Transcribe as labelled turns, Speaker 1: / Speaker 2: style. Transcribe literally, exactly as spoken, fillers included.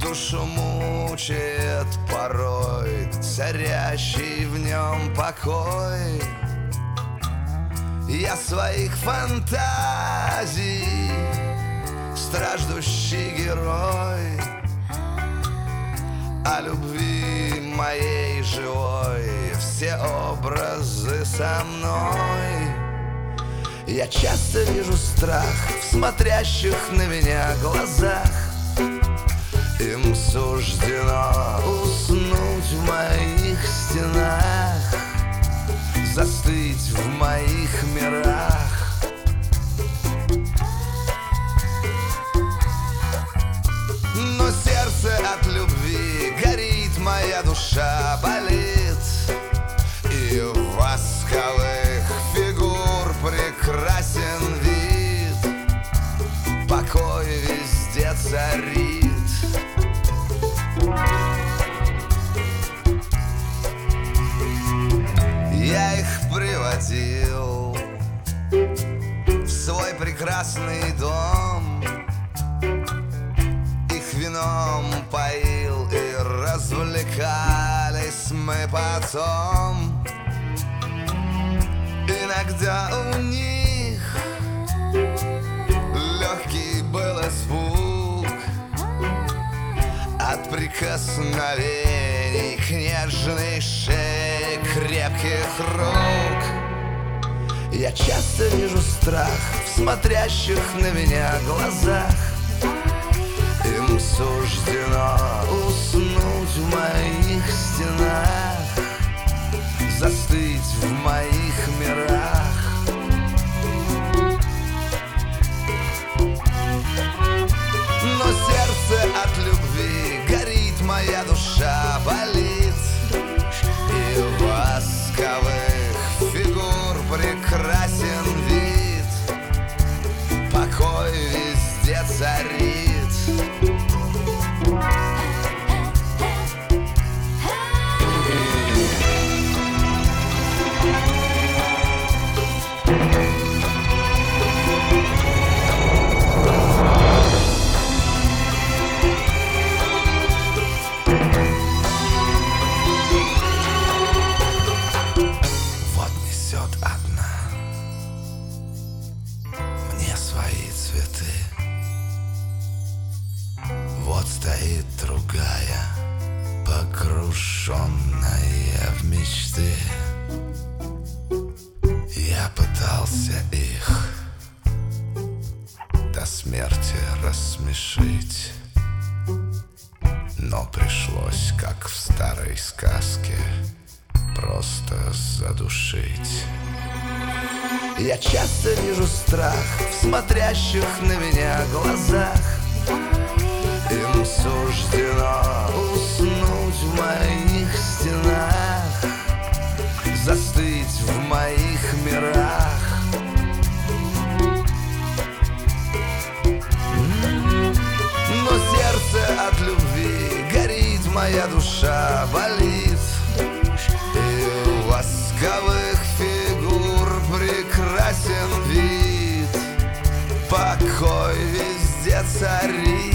Speaker 1: Душу мучает порой царящий в нем покой. Я своих фантазий страждущий герой, о любви моей живой все образы со мной. Я часто вижу страх в смотрящих на меня глазах. Им суждено уснуть в моих стенах, застыть в моих мирах. Но сердце от любви горит, моя душа болит, и в восковых фигур прекрасен вид. Покой везде царит. Я их приводил в свой прекрасный дом, их вином поил и развлекались мы потом. Иногда у них легкий был испуг от прикосновений к нежной шее крепких рук. Я часто вижу страх в смотрящих на меня глазах. Им суждено уснуть в моих стенах, застыть в моих мирах. Но сердце от любви горит, моя душа болит, и в восковых фигур прекрасен вид. Покой везде царит. Вот стоит другая, погруженная в мечты. Я пытался их до смерти рассмешить, но пришлось, как в старой сказке, просто задушить. Я часто вижу страх в смотрящих на меня глазах. Им суждено уснуть в моих стенах, застыть в моих мирах. Но сердце от любви горит, моя душа болит, и у восковых фигур прекрасен вид. Покой везде царит.